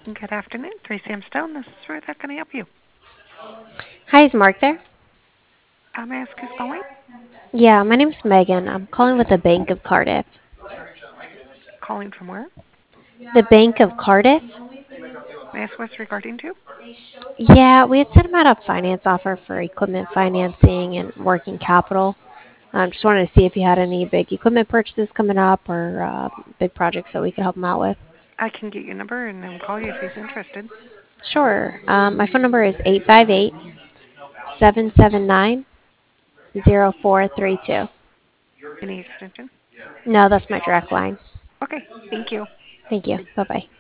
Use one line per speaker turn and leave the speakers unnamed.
Good afternoon, 3CM Stone. This is Ruth. How can I help you?
Hi, is Mark there?
May I ask who's calling?
Yeah, my name's Megan. I'm calling with the Bank of Cardiff.
Calling from where?
The Bank of Cardiff?
May I ask what's regarding to?
Yeah, we had sent him out a finance offer for equipment financing and working capital. Just wanted to see if you had any big equipment purchases coming up or big projects that we could help him out with.
I can get your number and then call you if he's interested.
Sure. My phone number is 858-779-0432.
Any extension?
No, that's my direct line.
Okay, thank you.
Thank you. Bye bye.